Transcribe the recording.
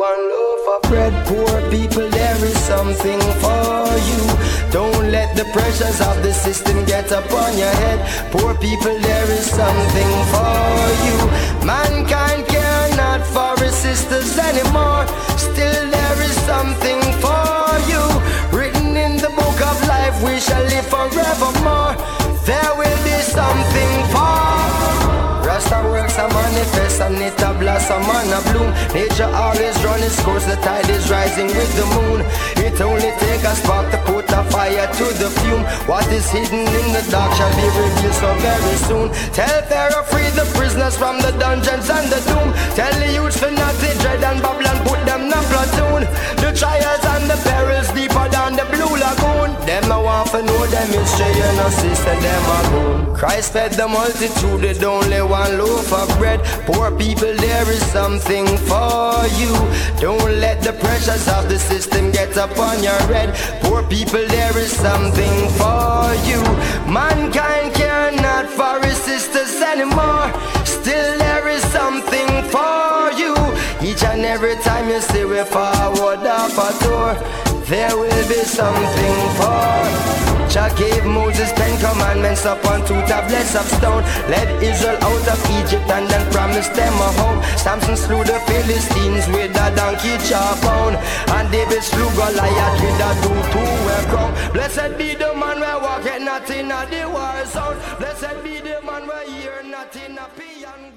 one loaf of bread. Poor people, there is something for you. Don't let the pressures of the system get upon your head. Poor people, there is something for you. Mankind care not for his sisters anymore. Still there is something for you. Written in the book of life, we shall live forevermore. There will be something for Rasta works a manifest and it a blossom and a bloom. Nature always runs its course, the tide is rising with the moon. It only takes a spark to put a fire to the fume. What is hidden in the dark shall be revealed so very soon. Tell Pharaoh free the prisoners from the dungeons and the doom. Tell the youths to not to dread and Babylon put them in a platoon. The trials and the perils deeper than the blue lagoon. Them no want to know them history, you know sister, them a goon. Christ fed the multitude with only one loaf of bread. Poor people, there is something for you. Don't let the pressures of the system get upon your head. Poor people, there is something for you. Mankind care not for his sisters anymore. Still there is something for you. Each and every time you see we forward off a tour, there will be something for. Jah gave Moses 10 commandments upon 2 tablets of stone. Led Israel out of Egypt and then promised them a home. Samson slew the Philistines with a donkey jawbone, and David slew Goliath with a two-way crown. Blessed be the man where walketh not in a the war zone. Blessed be the man where hear not in a piano.